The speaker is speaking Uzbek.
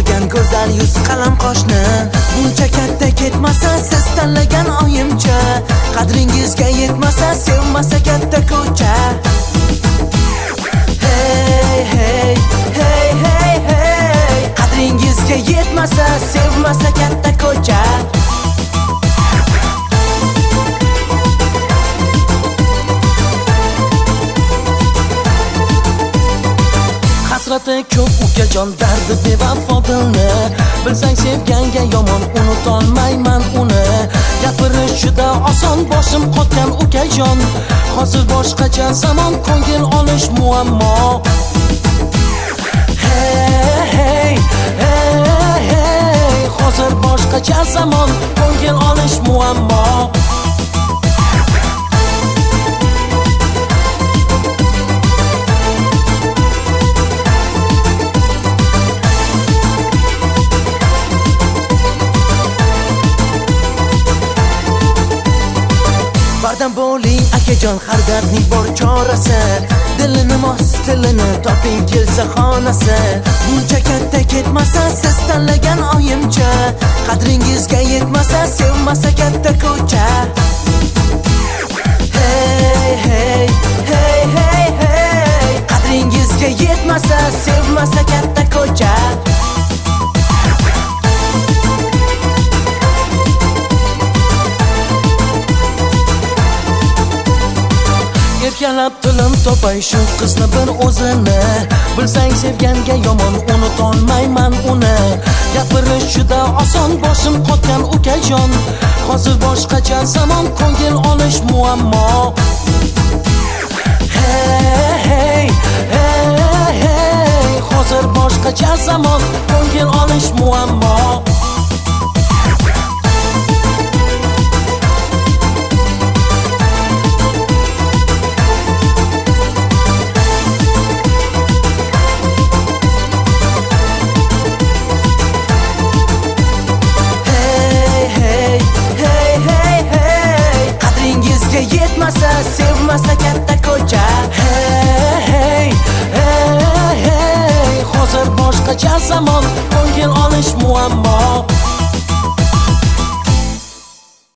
Sevgan go'zal yuz qalam qoshni buncha katta ketmasa siz tanlagan oyimcha qadringizga yetmasa sevmasa katta ko'cha Hey hey hey hey hey qadringizga yetmasa sevmasa katta ko'cha Hasrati ko'p ukajon dardi bevafo dilni bilsang sevganga yomon unutolmayman uni gapirish juda oson boshim qotgan ukajon hozir boshqacha zamon ko'ngil olish muammo Hey hey hey hey hozir boshqacha zamon ko'ngil olish muammo Bardam bo'ling akajon har dardning bor chorasi Dilini mos tilini toping kelsa xonasi Buncha katta ketmasa siz tanlagan oyimcha Qadringizga yetmasa sevmasa katta ko'cha Hey hey hey hey hey Qadringizga yetmasa sevmasa katta ko'cha Erkalab tilim topay shu qizni bir o'zini bilsang sevganga yomon unutolmayman uni gapirish juda oson boshim qotgan ukajon hozir boshqacha zamon ko'ngil olish muammo Hey hey hey hey hozir boshqacha zamon ko'ngil olish muammo sevmasa katta ko'cha Hey hey hey hey hozir boshqacha zamon ko'ngil olish muammo